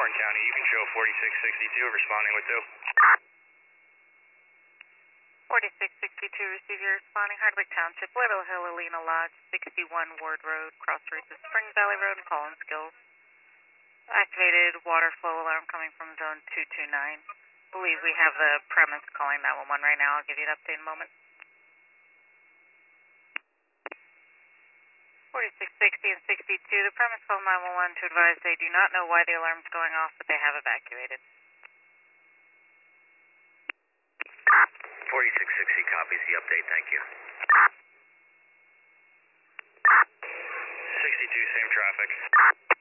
Warren County, you can show 4662 responding with 4662, receive your responding Hardwick Township, Little Hill, Alina Lodge, 61 Ward Road, crossroads of Spring Valley Road and Collinskill. Activated water flow alarm coming from zone 229. Believe we have the premise calling 911 right now. I'll give you an update in a moment. 4660 and 62, the premise called 911 to advise they do not know why the alarm's going off, but they have evacuated. 4660 copies the update, thank you. 62, same traffic.